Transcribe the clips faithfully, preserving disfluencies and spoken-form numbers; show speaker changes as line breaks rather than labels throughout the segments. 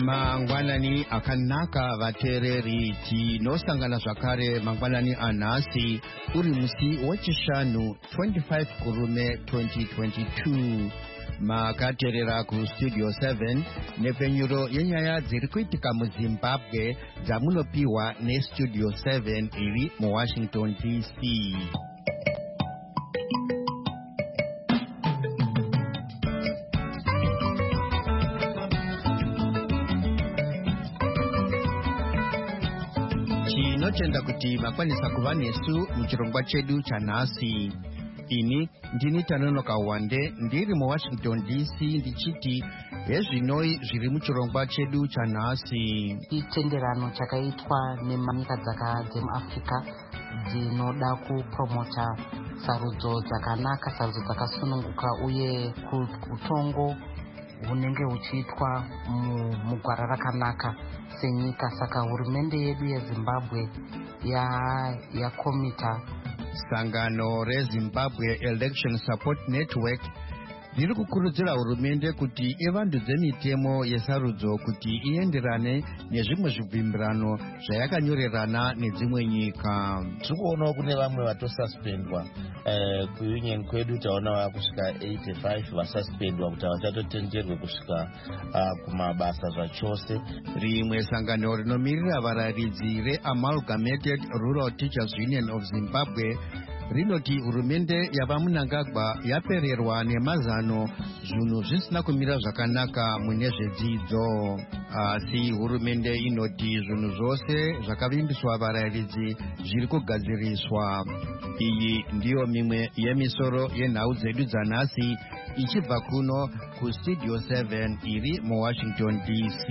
Mangwanani akanaka vatereri tinosangana zvakare mangwanani anhasi uri musi wechishanu twenty-five kurume twenty twenty-two. Makaterera kustudio seven nepfenyuro yenyaya dziri kuitika muzimbabwe dzamunopiwa nestudio seven iri muwashington D C. Tinotenda kuti makwanisa kuva nesu muchirongwa chedu chanhasi. Ini ndini Tanonoka Wande ndiri muwashington D C ndichiti hezvinoi zviri muchirongwa chedu chanhasi.
Chitenderano chakaitwa nemanyika dzemuAfrica dzinoda kupromota sarudzo dzakanaka, sarudzo dzakasununguka uye utongo hunenge huchiitwa mugwara rakanaka senyika. Saka hurumende yedu yeZimbabwe yakomita
sangano reZimbabwe Election Support Network riri kukurudzira hurumende kuti ivandudze mitemo yesarudzo kuti ienderane nezvimwe zvibvumirano zvayakanyorerana nedzimwe nyika.
Tirikuonawo kune vamwe vatosuspendwa eh, kuunion kwedu taona vakusvika eighty-five vasuspendwa kuti havachatotenderwe kusvika uh, kumabasa zvachose.
Rimwe sangano rinomirira vararidzi reAmalgamated Rural Teachers Union of Zimbabwe rinoti hurumende yavaMunangagwa yapererwa nemazano zvinhu zvisina kumira zvakanaka mune zvedzidzo. Asi hurumende inoti zvinhu zvose zvakavimbiswa varayiridzi zviri kugadziriswa. Iyi ndiyo mimwe yemisoro yenhau dzedu dzanhasi ichibva kuno kustudio seven iri muwashington D C.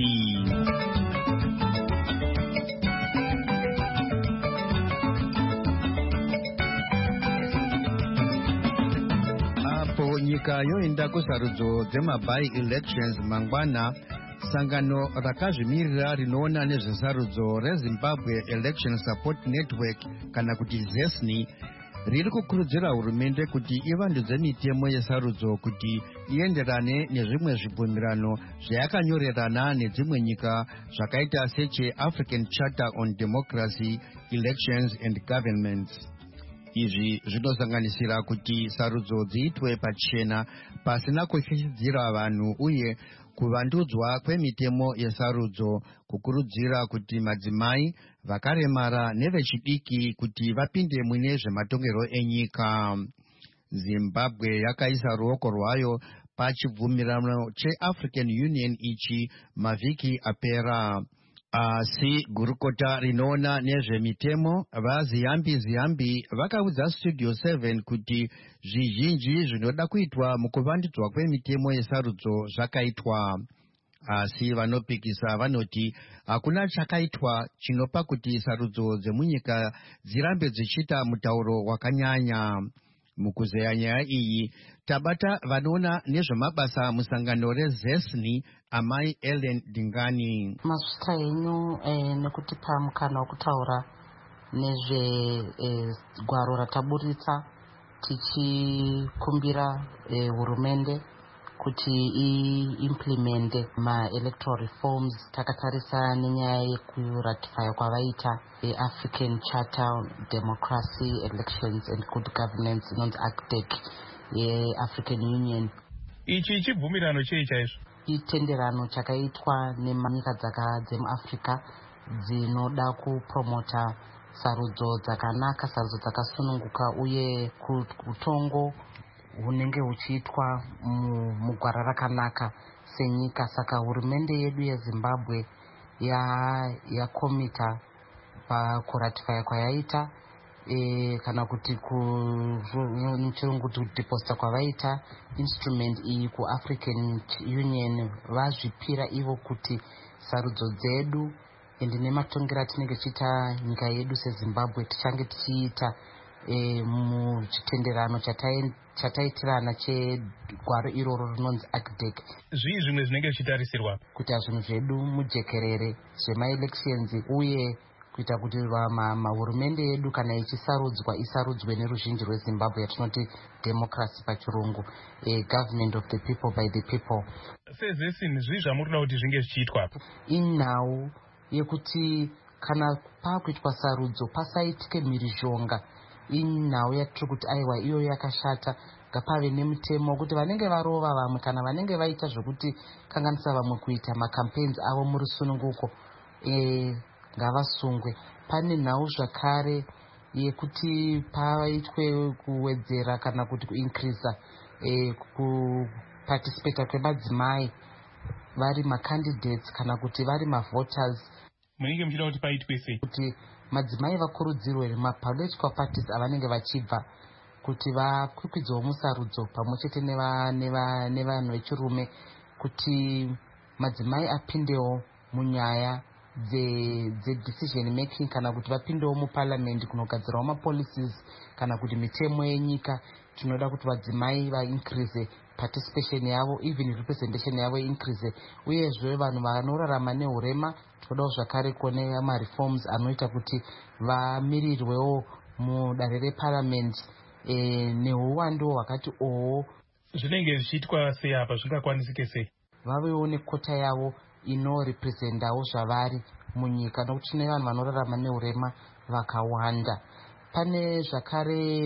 Nyika yoenda kusarudzo dzemabai elections mangwana, sangano rakazvimirira rinoona nezvesarudzo reZimbabwe Election Support Network kana kuti ZESNI riri kukurudzira hurumende kuti ivandudze mitemo yesarudzo kuti ienderane nezvimwe zvibvumirano zvayakanyorerana nedzimwe nyika zvakaita secheAfrican Charter on Democracy, Elections and Governments. Izvi zvinosanganisira kuti sarudzo dziitwe pachena pasina kushishidza vanhu uye kuvandudzwa kwemitemo yesarudzo, kukurudzira kuti madzimai, vakaremara nevechidiki kuti vapinde mune zvematongerwo enyika. Zimbabwe yakaisa ruoko rwayo pachibvumirano cheAfrican Union ichi mavhiki apera. Asi gurukota rinoona nezvemitemo vaZiyambi Ziyambi vakaudza studio seven kuti zvizhinji zvinoda kuitwa mukuvandudzwa kwemitemo yesarudzo zvakaitwa. Asi vanopikisa vanoti hakuna chakaitwa chinopa kuti sarudzo dzemunyika dzirambe dzichita mutauro wakanyanya. Mukuzeya nyaya iyi tabata vanoona nezvemabasa musangano reZESNI amai Ellen Dingani.
Mazvita enyu eh, nekutipa mukana wekutaura nezvegwaro eh, rataburitsa tichikumbira eh, hurumende kuti i-implemente ma-electoral reforms. Takatarisa nenyaya yekuratifya kwavaita African Charter on Democracy, Elections and Good Governance inonzi A C D E C ye-African Union.
Ichi chibvumirano chei chaizvo?
Chitenderano chakaitwa nemanyika dzemuAfrica dzinoda kupromota sarudzo dzakanaka, sarudzo dzakasununguka uye utongo hunenge huchiitwa mugwara rakanaka senyika. Saka hurumende yedu yeZimbabwe yakomita pakuratifya kwayaita e, kana kuti muchirungu kudeposta kwavaita instrument iyi kuAfrican Union. Vazvipira ivo kuti sarudzo dzedu ende nematongero atinenge tichiita nyika yedu seZimbabwe tichange tichiita e, muchitenderano chataitirana chegwaro iroro rinonzi A C D E C.
Zvii zvimwe zvinenge zvichitarisirwa
kuti zvinhu zvedu mujekerere zvemaelections uye kuita kuti mahurumende yedu kana ichisarudzwa isarudzwe neruzhinji rwezimbabwe yatinoti democracy pachirungu, a government of the people by the people.
Sezesini zvii zvamurikuda kuti zvinge zvichiitwa
inhau yekuti kana pakuitwa sarudzo pasaitike mhirizhonga. Inhau yatiri kuti aiwa iyo yakashata, ngapave nemutemo wekuti vanenge varova vamwe kana vanenge vaita zvokuti kanganisa vamwe kuita macampaigns avo muri sununguko e, ngavasungwe. Pane nhau zvakare yekuti paitwe kuwedzera kana kuti kuincreasa e, kuparticipata kwemadzimai vari macandidates kana kuti vari mavoters.
Munenge muchida kuti paitwe sei
kuti madzimai vakurudzirwe mapolitical parties avanenge vachibva kuti vakwikwidzwewo musarudzo pamwe chete nevanhu vechirume, kuti madzimai apindewo munyaya dzedecision making kana kuti vapindewo muparliament kunogadzirawo mapolicies kana kuti mitemo yenyika. Tinoda kuti vadzimai vaincrease participation yavo, even representation yavo increase. Uyezve vanhu vanorarama neurema tinodawo zvakare kuone mareforms anoita kuti vamirirwewo mudare reparliament e, neuwandu hwakati oho.
Zvinenge zvichiitwa sei apa, zvingakwanisike sei?
Vavewo nekota yavo inorepresentawo zvavari munyika, nokuti tine vanhu vanorarama neurema vakawanda. Pane zvakare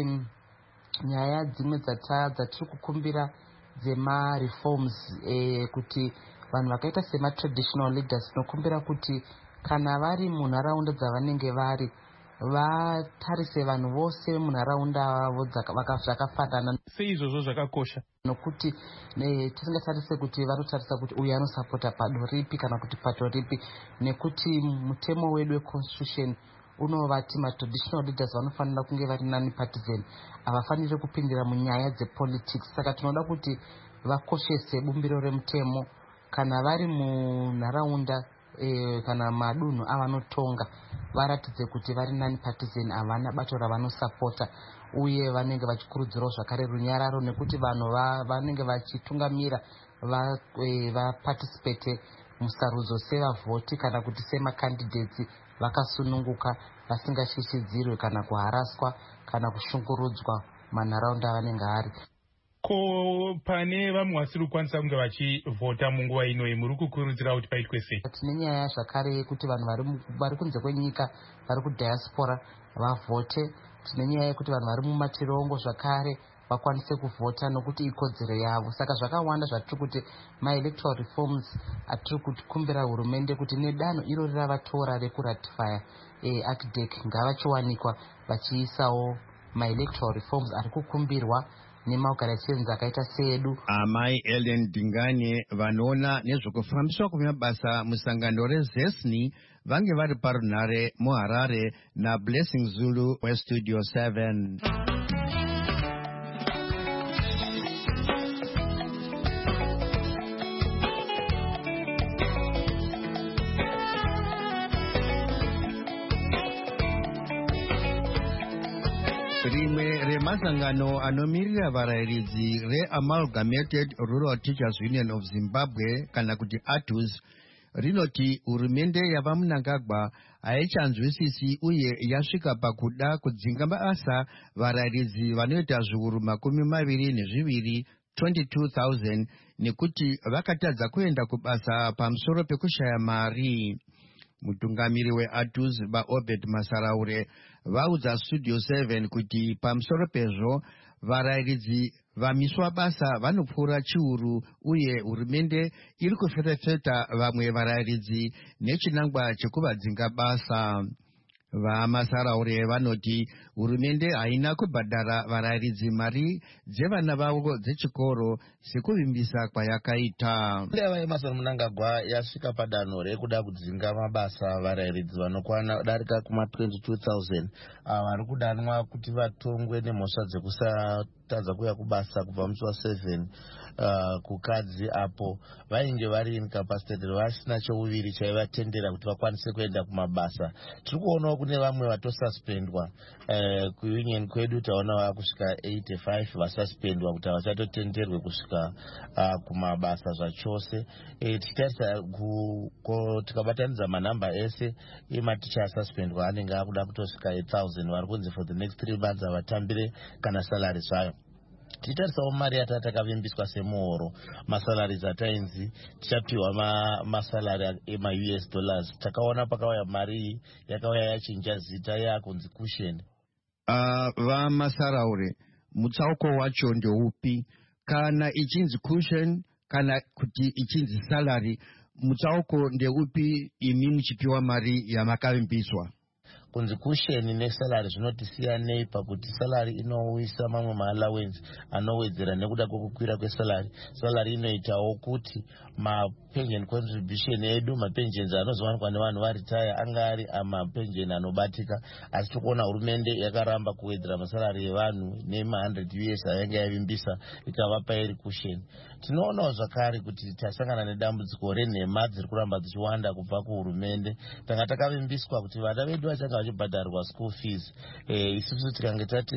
nyaya dzimwe dzatiri kukumbira dzemareforms e, kuti vanhu vakaita sematraditional leaders tinokumbira kuti kana vari munharaunda dzavanenge vari vatarise vanhu vose munharaunda avo zvakafanana.
Sei izvozvo zvakakosha?
Nokuti tisingatarise kuti vanotarisa kuti uyu anosapota pado ripi kana kuti pato ripi, nekuti mutemo wedu weconstitution unovati matraditional leaders vanofanira kunge vari nani partisan, havafaniri kupindira munyaya dzepolitics. Saka tinoda kuti vakoshese bumbiro remutemo kana vari munharaunda e, kana madunhu avanotonga varatidze kuti vari nani partisan, havana bato ravanosapota, uye vanenge vachikurudzirawo zvakare runyararo, nekuti vanhu vanenge vachitungamira vaparticipate va musarudzo sevavhoti kana kuti semacandidates vakasununguka vasingashishidzirwe kana kuharaswa kana kushungurudzwa manharaunda avanenge ari.
Ko pane vamwe vasiri kukwanisa kunge vachivhota munguva inoyi, muri kukurudzira kuti paitwe sei?
Tine nyaya zvakare yekuti vanhu vari kunze kwenyika vari kudiaspora vavhote. Tine nyaya yekuti vanhu vari mumatirongo zvakare vakwanise kuvhota nokuti ikodzero yavo. Saka zvakawanda zvatiri kuti maelectoral reforms atiri kukumbira hurumende kuti nedanho iro riravatora rekuratifya e, actdec ngavachiwanikwa vachiisawo maelectoral reforms ari kukumbirwa nemaorganizations akaita seedu.
Amai Ellen Dingane vanoona nezvokufambiswa kwemabasa musangano rezesni vange vari parunhare muHarare naBlessing Zulu weStudio seven. Rimwe remasangano anomirira varayiridzi reAmalgamated Rural Teachers Union of Zimbabwe kana kuti A T U Z rinoti hurumende yavaMnangagwa haichanzwisisi uye yasvika pakuda kudzinga basa varayiridzi vanoita zviuru makumi maviri nezviviri twenty-two thousand nekuti vakatadza kuenda kubasa pamusoro pekushaya mari. Mutungamiri weA T U Z vaObed Masaraure vaudza Studio seven kuti pamusoro pezvo varayiridzi vamiswa basa vanopfuura chiuru uye hurumende iri kufetefeta vamwe varayiridzi nechinangwa chekuvadzinga basa. VaMasaraure vanoti hurumende haina kubhadhara varayiridzi mari dzevana vavo dzechikoro sekuvimbisa kwayakaita.
Ndeva yemasana Mnangagwa yasvika padanho rekuda kudzinga mabasa varayiridzi vanokwana darika kuma twenty-two thousand vari kudanwa kuti vatongwe nemhosva dzekusatadza kuya kubasa kubva musi wa seven uh, kukadzi apo vainge vari incapacitated, vasina chouviri chaivatendera kuti vakwanise kuenda kumabasa. Tiri kuonawo kune vamwe vatosuspendwa uh, kuunion kwedu taona vakusvika eighty-five vasuspendwa kuti havachatotenderwe kusvika uh, kumabasa zvachose. E, tichitarisa tikabatanidza manhamba ese ematicha asuspendwa anenge akuda kutosvika eight thousand vari kunzi for the next three months havatambire kana salary zvayo. Tichitarisawo mari yata takavimbiswa semuhoro, masalaries atainzi tichapiwa ma, masalari ema-U S dollars. Takaona pakauya mari yakauya yachinja zita yakunzi cushion.
Uh, vamasaraure mutsauko wacho ndeupi? Kana ichinzi cushion kana kuti ichinzi salary, mutsauko ndeupi imi muchipiwa mari yamakavimbiswa?
Kunzi kusheni nesalary zvinotisiyanei pakuti salary inouisa mamwe maallowance anowedzera nekuda kwekukwira kwesalary. Salary inoitawo kuti mapension contribution edu, mapensions anozowanikwa nevanhu varetire anga ari amapension anobatika, asi tikuona hurumende yakaramba kuwedzera masalary evanhu nema one hundred U S ayanga yavimbisa ikavapa iri kusheni. Tinoonawo zvakare kuti tasangana nedambudziko renhema dziri kuramba dzichiwanda kubva kuhurumende. Tanga takavimbiswa kuti vana vedu vachanga vachibhadharwa school fees. E, isusu tikange tati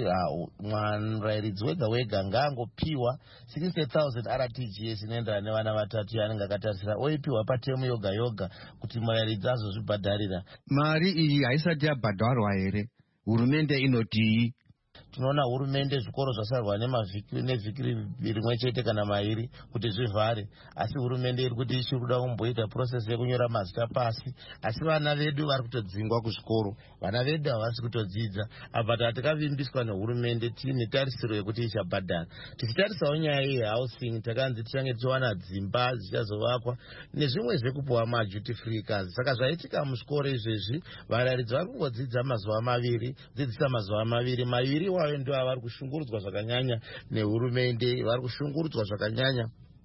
murairidzi wega wega ngaangopiwa sixty thousand R T G S inoenderana nevana vatatu yaanenge akatarisira, oipiwa patemu yoga yoga kuti murairidzi azozvibhadharira.
Mari iyi haisati yabhadharwa here? Hurumende inoti
tinoona hurumende zvikoro zvasarwa nemavhiki nevhiki rimwe chete kana mairi kuti zvivhare, asi hurumende iri kuti ichiri kuda kumboita process yekunyora mazita pasi, asi vana vedu vari kutodzingwa kuzvikoro, vana vedu havasi kutodzidza. Apa tatakavimbiswa nehurumende tiine tarisiro yekuti ichabhadhara. Tichitarisawo nyaya yehousing, takanzi tichange tichiwana dzimba dzichazovakwa nezvimwe zvekupuwa maduty free cars. Saka zvaitika muzvikoro izvezvi varairidzi vari kungodzidza mazuva maviri, dzidzisa mazuva maviri maviri wayo ndio vari kushungurudzwa zvakanyanya nehurumende, vari kushungurudzwa zvakanyanya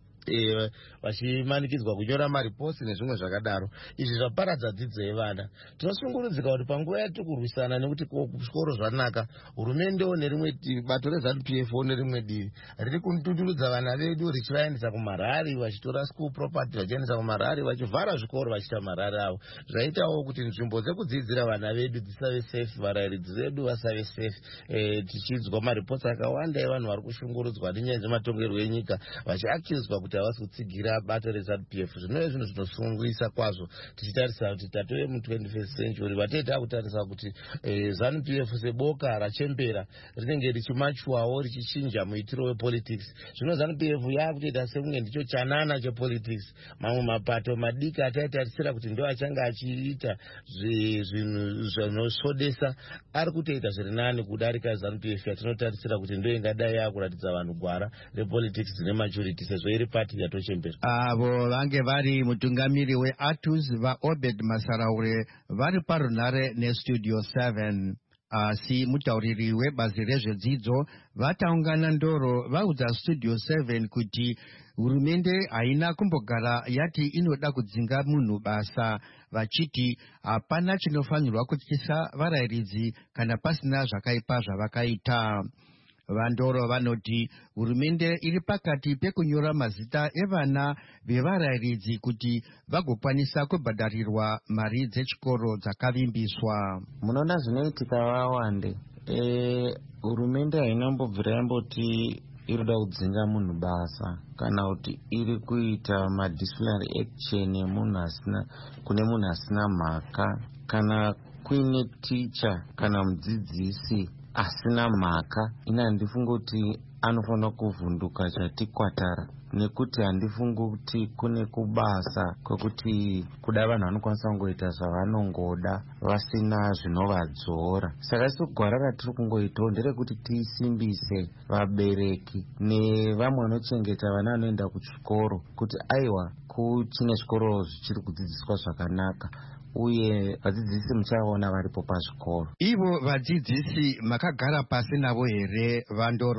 e, vachimanikidzwa kunyora mariposi nezvimwe zvakadaro. Izvi zvaparadza dzidzo yevana. Tinosungurudzika kuti panguva yatiri kurwisana nekuti kuzvikoro zvanaka, hurumendewo nerimwe bato reZANU P F nerimwe divi riri kutundurudza vana vedu richivaendesa kumarari, vachitora school property vachiendesa kumarari, vachivhara zvikoro vachiita marari avo. Zvaitawo kuti nzvimbo dzekudzidzira vana vedu dzisave safe, varairidzi vedu vasave safe. E, tichidzwa mariposi akawanda evanhu vari kushungurudzwa nenyaya dzematongerwo enyika vachiaccuswa kuti havasi kutsigira bato reZANU P F. Zvinova zvinhu zvinosungisa kwazvo tichitarisa kuti tatove mu-twenty-first century. Vatete akutarisa kuti eh, ZANU P F seboka rachembera rinenge richimachuwawo richichinja muitiro wepolitics. Zvino ZANU P F yakutoita sekunge ndicho chanana chepolitics. Mamwe mapato madiki ataitarisira kuti ndio achanga achiita zvinhu zvinosodesa ari kutoita zviri nani kudarika ZANU P F yatinotarisira kuti ndio ingadai yakuratidza vanhu gwara repolitics dzine maturity sezvo iri pati yatochembera.
Avo vange vari mutungamiri weATUS vaObed Masaraure vari parunhare nestudio seven. Asi mutauriri webazi rezvedzidzo vataungana ndoro vaudza studio seven kuti hurumende haina kumbogara yati inoda kudzinga munhu basa, vachiti hapana chinofanirwa kutyisa varairidzi kana pasina zvakaipa zvavakaita. Vandoro vanoti hurumende iri pakati pekunyora mazita evana vevarairidzi kuti vagokwanisa kubhadharirwa mari dzechikoro dzakavimbiswa.
Munoona zvinoitika vawande. E, hurumende hainambobvira yamboti iri kuda kudzinga munhu basa kana kuti iri kuita madisciplinary action emunhu asina kune munhu asina mhaka, kana kuine ticha kana mudzidzisi asina mhaka. Ina handifungi kuti anofanira kuvhunduka chati kwatara, nekuti handifungi kuti kune kubasa kwekuti kuda vanhu vanokwanisa kungoita zvavanongoda vasina zvinovadzora. Saka isu gwara ratiri kungoitawo nderekuti tisimbise vabereki nevamwe vanochengeta vana vanoenda kuchikoro kuti aiwa kuchine zvikoro zvichiri kudzidziswa zvakanaka, uye vadzidzisi muchaona varipo pazvikoro.
Ivo vadzidzisi makagara pasi navo here Vandoro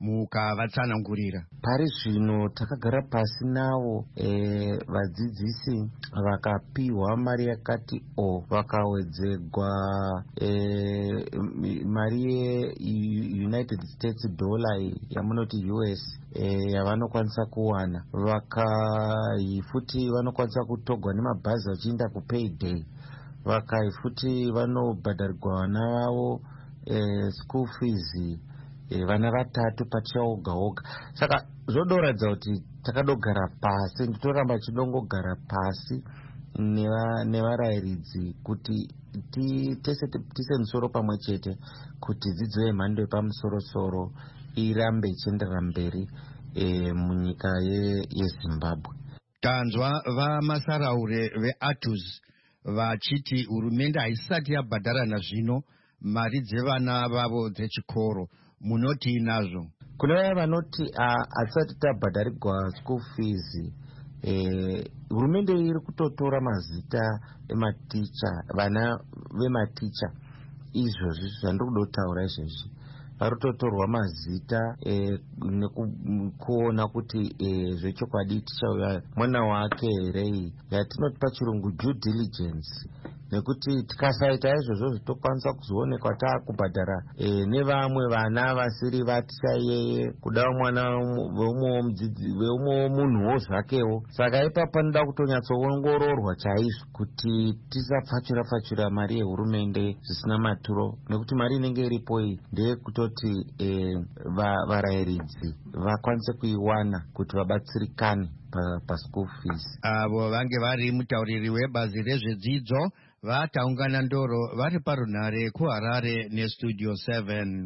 mukavatsanangurira.
Pari zvino takagara pasi navo e, vadzidzisi vakapiwa mari yakati o vakawedzegwa e, mari yeUnited States dollar yamunoti U S e, yavanokwanisa kuwana, vakai futi vanokwanisa kutogwa nemabhazi vachienda kupayday, vakai futi vanobhadharirwa vana vavo e, school fees e, vana vatatu pacha oga oga. Saka zvodoradza kuti takadogara pasi, nditoramba chidongogara pasi nevarayiridzi kuti tese tise musoro pamwe chete kuti dzidzo yemhando yepamusoro-soro irambe ichienderera mberi e, munyika yeZimbabwe.
Tanzwa vamasaraure veATUS vachiti hurumende haisati yabhadhara zvino mari dzevana vavo dzechikoro. Munoti nazvo?
Kune vaya vanoti hatisati tabhadharirwa school fees, eh, hurumende iri kutotora mazita ematicha, vana vematicha. Izvozvi zvandiri kuda kutaura izvezvi varototorwa mazita eh, nekuona kuti eh, zvechokwadi tichauya mwana wake here, yatinoti pachirungu due diligence, nekuti tikasaita izvozvo tokwanisa kuzoonekwa taakubhadhara e, nevamwe vana vasiri vaticha iyeye kuda mwana veumwe munhuwo zvakewo. Saka ipapo panoda kutonyatsoongororwa chaizvo kuti tisapfachura pfachura mari yehurumende zvisina maturo, nekuti mari inenge iripo iyi ndeyekutoti e, varayiridzi vakwanise kuiwana kuti vabatsirikane paschool fees.
Avo vange vari mutauriri webazi rezvedzidzo vataungana ndoro vari parunhare kuHarare nestudio seven.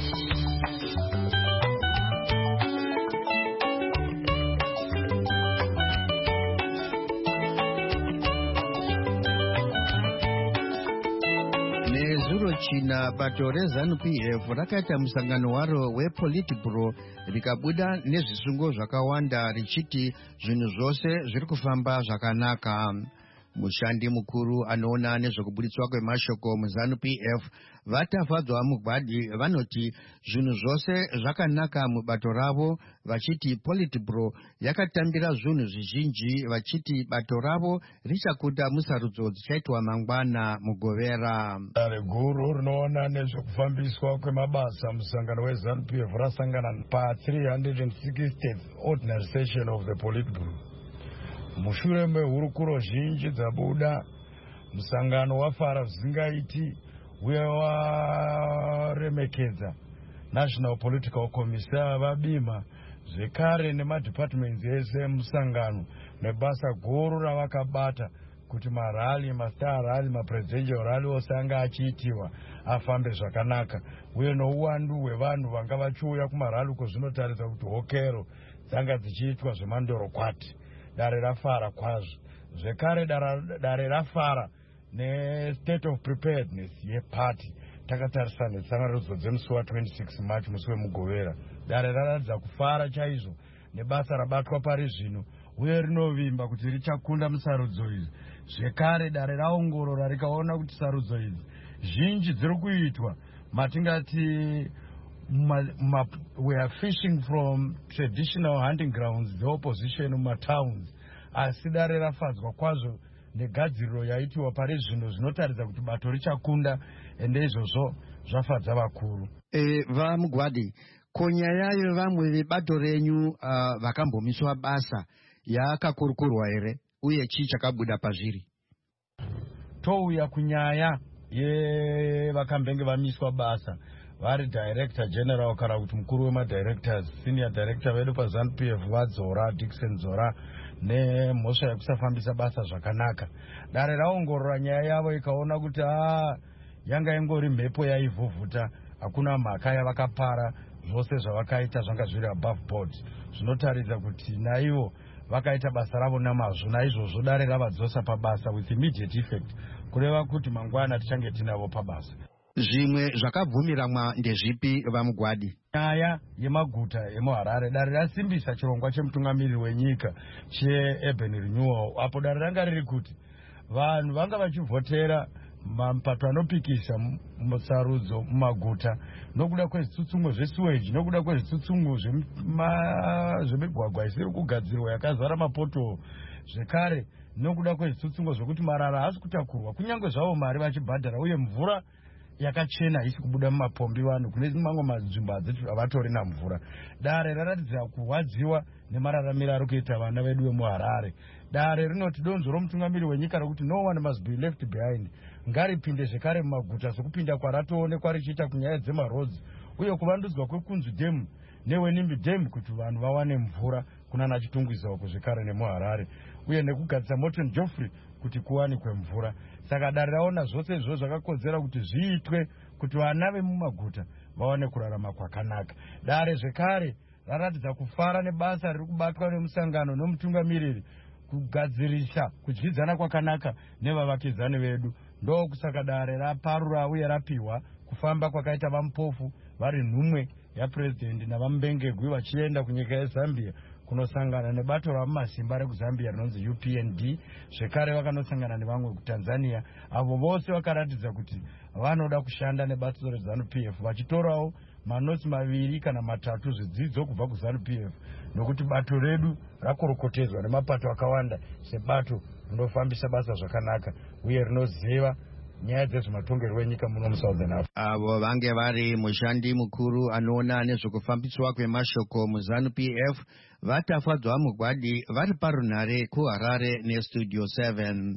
Nezuro china bato reZANU P F rakaita musangano waro wePolitburo rikabuda nezvisungo zvakawanda richiti zvinhu zvose zviri kufamba zvakanaka. Mushandi mukuru anoona nezvekubuditswa kwemashoko muZANU P F vatafadzwa mugwadi vanoti zvinhu zvose zvakanaka mubato ravo, vachiti Politburo yakatambira zvinhu zvizhinji, vachiti bato ravo richakunda musarudzo dzichaitwa mangwana mugovera.
Dare guru rinoona nezvekufambiswa kwemabasa musangano weZANU P F rasangana pa three hundred sixtieth ordinary session of the Politburo. Mushure mehurukuro zhinji dzabuda, musangano wafara zvisingaiti uye waremekedza National Political Commissar vabima zvekare nemadepartments ese musangano nebasa guru ravakabata kuti marali, mastar rally, mapresidential rally ose anga achiitiwa afambe zvakanaka, uye nouwandu hwevanhu vanga vachiuya kumarali uko zvinotaridza kuti hokero dzanga dzichiitwa zvemandorokwati. Dare rafara kwazvo. Zvekare dare rafara ne-state of preparedness yeparty takatarisa netsangarudzo dzemusi wa twenty-six March musi wemugovera. Dare raradza kufara chaizvo nebasa rabatwa pari zvino uye rinovimba kuti richakunda musarudzo idzi. Zvekare dare raongorora rikaona kuti sarudzo idzi zhinji dziri kuitwa matingati Ma, ma, we are fishing from traditional hunting grounds, the opposition mumatowns. Asi dare rafadzwa kwazvo negadziriro yaitiwa pari zvino zvinotaridza kuti bato richakunda, ende izvozvo zvafadza vakuru.
E, vamugwadi, konyaya yevamwe vebato renyu uh, vakambomiswa basa yakakurukurwa here, uye chii chakabuda pazviri?
Touya kunyaya yevakambenge vamiswa basa vari director general kana kuti mukuru wemadirectors, senior director vedu paZANU P F vadzora Dickson Zora nemhosva yekusafambisa basa zvakanaka. Dare raongorora nyaya yavo ikaona kuti ah yanga ingori mhepo yaivhuvhuta, hakuna mhaka yavakapara, zvose zvavakaita zvanga zviri above board, zvinotaridza kuti naivo vakaita basa ravo namazvo. Naizvozvo dare ravadzosa pabasa with immediate effect, kureva kuti mangwana tichange tinavo pabasa.
Zvimwe zvakabvumiramwa ndezvipi vamugwadi?
Nyaya yemaguta emuHarare, dare rasimbisa chirongwa chemutungamiriri wenyika cheurban renewal, apo dare ranga riri kuti vanhu vanga vachivhotera mapato anopikisa musarudzo mumaguta nokuda kwezvitsutsungo zvesiweji, nokuda kwezvitsutsungo zvemigwagwa isiri kugadzirwa yakazara mapoto, zvekare nokuda kwezvitsutsungo zvokuti marara haasi kutakurwa kunyange zvavo mari vachibhadhara, uye mvura yakachena isi kubuda mumapombi vanhu kune mamwe manzvimbo havatorina mvura. Dare raratidza kurwadziwa nemararamiro ari kuita vana vedu vemuHarare. Dare rinoti donzvo romutungamiri wenyika rokuti no one must be left behind, ngaripinde zvekare mumaguta sokupinda kwaratoonekwa richiita kunyaya dzemarodzi, uye kuvandudzwa kwekunzu dhemu newenimbi dhemu kuti vanhu vawane mvura kunana chitungwiza uko zvekare nemuHarare, uye nekugadzisa Morton Joffrey kuti kuwanikwe mvura. Saka dare raona zvose izvo zvakakodzera kuti zviitwe kuti vana vemumaguta vawane kurarama kwakanaka. Dare zvekare raratidza kufara nebasa riri kubatwa nemusangano nomutungamiriri kugadzirisa kudyidzana kwakanaka nevavakidzani vedu. Ndokusaka dare raparura uye rapiwa kufamba kwakaita vamupofu vari nhumwe yapurezidendi navamubengegwi vachienda kunyika yeZambia kunosangana nebato ramumasimba rekuzambia rinonzi U P N D. Zvekare vakanosangana nevamwe kuTanzania, avo vose vakaratidza kuti vanoda kushanda nebato reZanu P F vachitorawo manotsi maviri kana matatu zvidzidzo kubva kuZanu P F, nokuti bato redu rakorokotedzwa nemapato akawanda sebato rinofambisa basa zvakanaka uye rinoziva nyaya dzezvematongerwo enyika muno muSouthern Africa.
Avo vange vari mushandi mukuru anoona nezvekufambiswa kwemashoko muZanu P F vatafadzwa mugwadi vari parunhare kuHarare neStudio seven.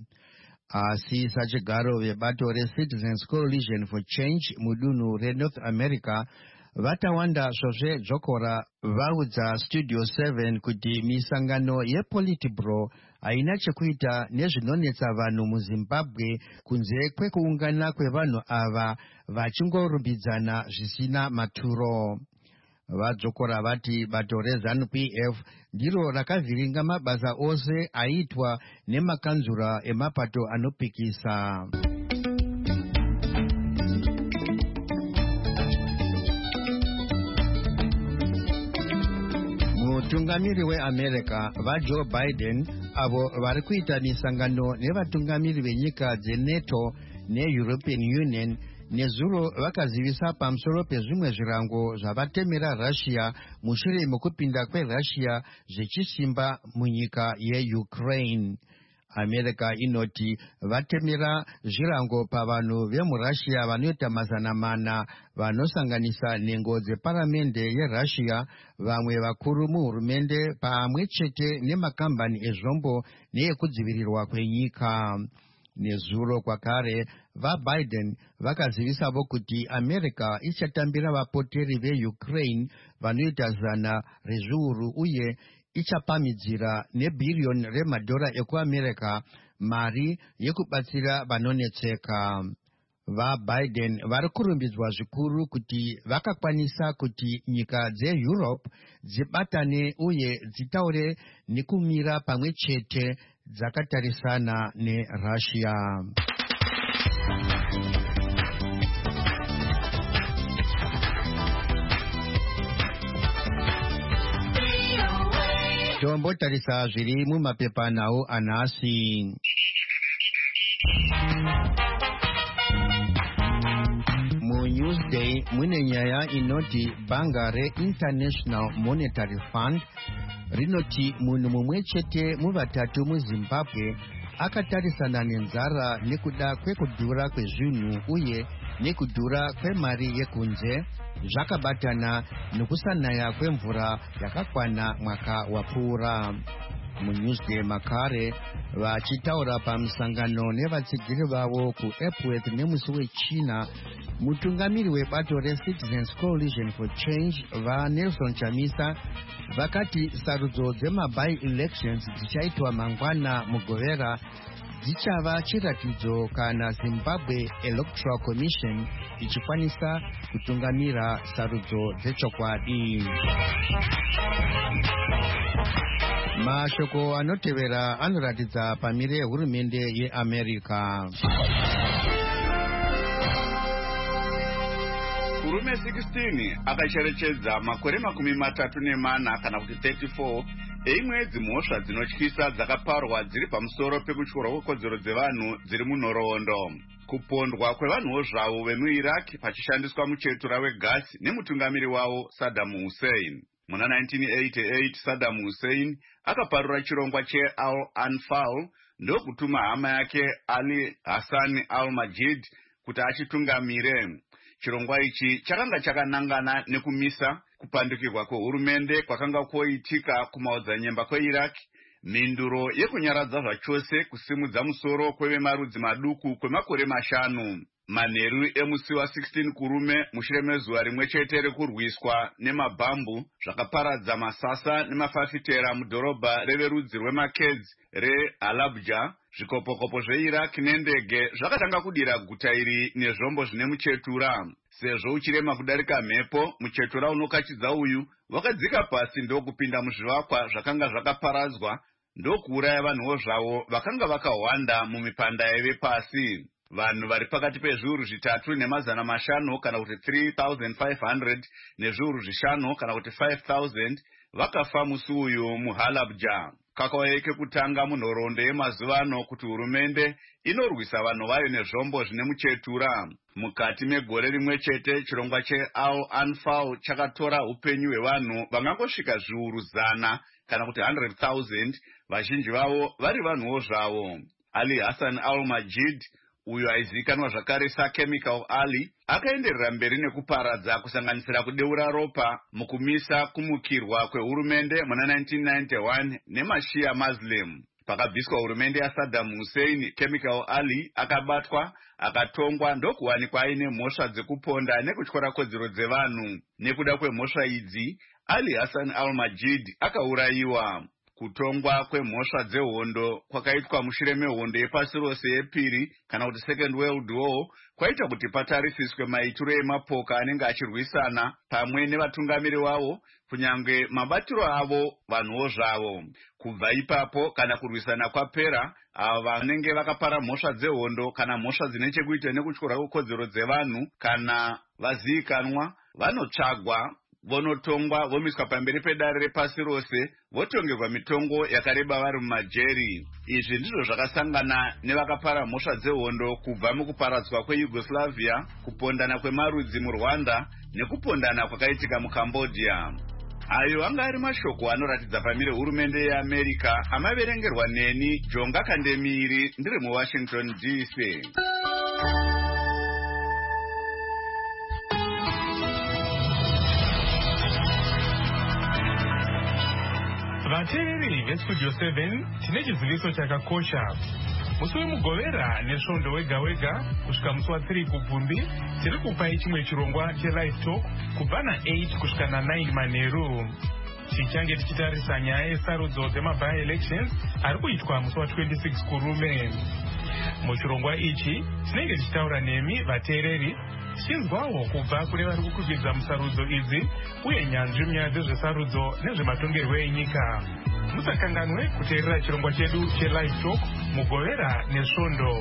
Asi sachigaro vebato reCitizens Coalition for Change mudunhu reNorth America vatawanda svosve dzokora vaudza Studio seven kuti misangano yePolitburo haina chekuita nezvinonetsa vanhu muZimbabwe kunze kwekuungana kwevanhu ava vachingorumbidzana zvisina maturo. Vadzokora vati bato reZanu P F ndiro rakavhiringa mabasa ose aitwa nemakanzura emapato anopikisa. Mutungamiri weAmerica vaJoe Biden avo vari kuita misangano nevatungamiri venyika dzeNATO neEuropean Union nezuro vakazivisa pamusoro pezvimwe zvirango zvavatemera Russia mushure mekupinda kweRussia zvechisimba munyika yeUkraine. America inoti vatemera zvirango pavanhu vemuRussia vanoita mazana mana vanosanganisa nhengo dzeparamende yeRussia, vamwe vakuru muhurumende pamwe chete nemakambani ezvombo neekudzivirirwa kwenyika. Nezuro kwakare vaBiden vakazivisavo kuti America ichatambira vapoteri veUkraine vanoita zana rezviuru uye ichapamidzira nebhiriyoni remadhora ekuAmerica mari yekubatsira vanonetseka. VaBiden vari kurumbidzwa zvikuru kuti vakakwanisa kuti nyika dzeEurope dzibatane uye dzitaure nekumira pamwe chete dzakatarisana neRussia. Tombotarisa zviri mumapepanhau anhasi. MuNewsday mune nyaya inoti bhanga reInternational Monetary Fund rinoti munhu mumwe chete muvatatu muZimbabwe akatarisana nenzara nekuda kwekudhura kwezvinhu uye nekudhura kwemari yekunze zvakabatana nekusanaya kwemvura yakakwana mwaka wapfuura. MuNewsday makare vachitaura pamusangano nevatsigiri vavo kuEpworth nemusi wechina, mutungamiri webato reCitizens Coalition for Change vaNelson Chamisa vakati sarudzo dzemaby-elections dzichaitwa mangwana mugovera dzichava chiratidzo kana Zimbabwe Electoral Commission ichikwanisa kutungamira sarudzo dzechokwadi. Mashoko anotevera anoratidza pamire hurumende yeAmerica.
Kurume sixteen akacherechedza makore makumi matatu nemana kana kuti thirty-four eimwe dzimhosva dzinotyisa dzakaparwa dziri pamusoro pekutyora kwekodzero dzevanhu dziri munhoroondo. Kupondwa kwevanhuwo zvavo vemuiraq pachishandiswa muchetura wegasi nemutungamiri wavo Saddam Hussein. Muna nineteen eighty-eight Saddam Hussein akaparura chirongwa cheAl-Anfal ndokutuma hama yake Ali Hassan al-Majid kuti achitungamire. Chirongwa ichi chakanga chakanangana nekumisa kupandukirwa kwehurumende kwakanga kwoitika kumaodzanyemba kweIraq, mhinduro yekunyaradza zvachose kusimudza musoro kwevemarudzi maduku kwemakore mashanu. Manheru emusi wa16 kurume mushure mezuva rimwe chete rekurwiswa nemabhambu zvakaparadza masasa nemafafitera mudhorobha reverudzi rweMakedzi reHalabja, zvikopokopo zveIraq nendege zvakatanga kudira guta iri nezvombo zvine muchetura. Sezvo uchirema kudarika mhepo, muchetura unokachidza uyu wakadzika pasi ndokupinda muzvivakwa zvakanga zvakaparadzwa ndokuuraya vanhuwo zvavo vakanga vakahwanda mumipanda yaive pasi. Vanhu vari pakati pezviuru zvitatu nemazana mashanu kana kuti three thousand five hundred nezviuru zvishanu kana kuti five thousand vakafa musi uyu muHalabja. Kakauya kekutanga munhoroondo yemazuva ano kuti hurumende inorwisa vanhu vayo nezvombo zvine muchetura. Mukati megore rimwe chete chirongwa cheAl-Anfal chakatora upenyu hwevanhu vangangosvika zviuru zana kana kuti one hundred thousand, vazhinji vavo vari vanhuwo zvavo. Ali Hassan al-Majid, uyo aizivikanwa zvakare saChemical Ali, akaenderera mberi nekuparadza kusanganisira kudeura ropa mukumisa kumukirwa kwehurumende muna nineteen ninety-one nemashia Muslim. Pakabviswa hurumende yaSaddam Hussein, Chemical Ali akabatwa akatongwa ndokuwanikwa aine mhosva dzekuponda nekutyora kodzero dzevanhu. Nekuda kwemhosva idzi, Ali Hassan al-Majid akaurayiwa. Kutongwa kwemhosva dzehondo kwakaitwa mushure mehondo yepasi rose yepiri kana kuti Second World War kwaita kuti patarisiswe maitiro emapoka anenge achirwisana pamwe nevatungamiri wavo, kunyange mabatiro avo vanhuwo zvavo. Kubva ipapo kana kurwisana kwapera, ava vanenge vakapara mhosva dzehondo kana mhosva dzine chekuita nekutyora kwekodzero dzevanhu kana vazivikanwa vanotsvagwa, vonotongwa, vomiswa pamberi pedare repasi rose, votongerwa mitongo yakareba vari mumajeri. Izvi ndizvo zvakasangana nevakapara mhosva dzehondo kubva mukuparadzwa kweYugoslavia, kupondana kwemarudzi muRwanda nekupondana kwakaitika muCambodia. Ayo anga ari mashoko anoratidza pamire hurumende yeAmerica, amaverengerwa neni Jonga Kandemiri ndiri muWashington D C.
Vateereri veStudio seven tine chiziviso chakakosha. Musi wemugovera nesvondo wega wega kusvika musi wa3 kubvumbi tiri kupai chimwe chirongwa chelive talk kubva na8 kusvika na9 manheru. Tichange tichitarisa nyaya yesarudzo dzemaby elections ari kuitwa musi wa26 kurume. Muchirongwa ichi tinenge tichitaura nemi vateereri tichinzwawo kubva kune vari kukwikwidzwa musarudzo idzi uye nyanzvi munyaya dzezvesarudzo nezvematongerwo enyika. Musakanganwe kuteerera chirongwa chedu chelive talk mugovera nesvondo.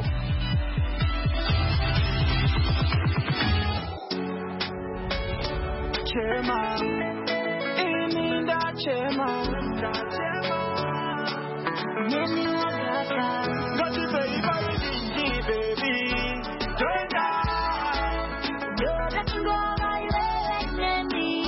Chema, ininda chema, chema, nini wagata, got you very very dingy baby, turn down, you're letting go my leg, nini,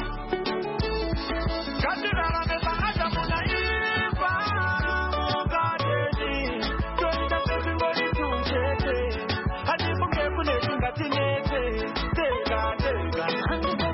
got you down on the back of my ipa, garden, turn down everybody to chete, I didn't get to let you got in it, take that, take that.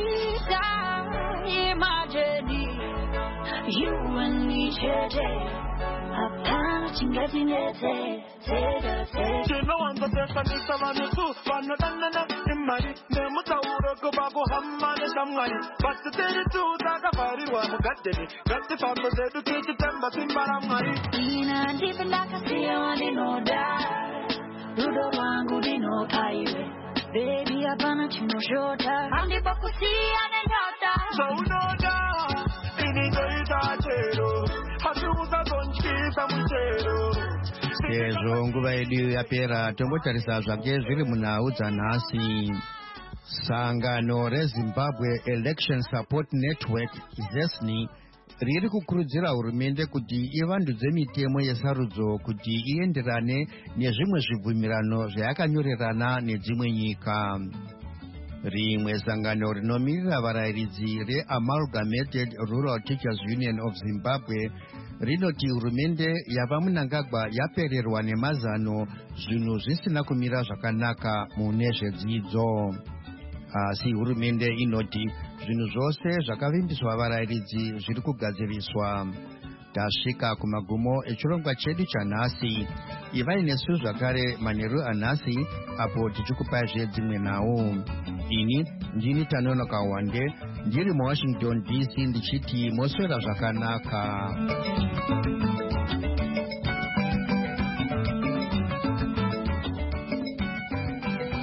You and me, Chede. Apart, getting it, say, you know, I'm the best of this one, too. But not in my Nemuta, go back, Hamman, and some money. But the day to Takafari, one got it. Got the purpose to take it, but in Baramari. Ina, even like a sea, only no die. You don't want good in no highway. Baby, I'm gonna you no shorter. I'm the Bakusi and a yota. So no doubt.
Sezvo nguva yedu yapera, tombotarisa zvake zviri munhau dzanhasi. Sangano reZimbabwe Election Support Network, ZESNI, riri kukurudzira hurumende kuti ivandudze mitemo yesarudzo kuti ienderane nezvimwe zvibvumirano zvayakanyorerana nedzimwe nyika. Rimwe sangano rinomirira varayiridzi reAmalgamated Rural Teachers Union of Zimbabwe rinoti hurumende yava Mnangagwa yapererwa nemazano zvinhu zvisina kumira zvakanaka mune zvedzidzo. Asi hurumende inoti zvinhu zvose zvakavimbiswa varayiridzi zviri kugadziriswa. Tasvika kumagumo echirongwa chedu chanhasi. Ivai nesu zvakare manheru anhasi apo tichikupai zvedzimwe nhau. Ini ndini Tanonoka Wande ndiri muWashington D C ndichiti moswera zvakanaka.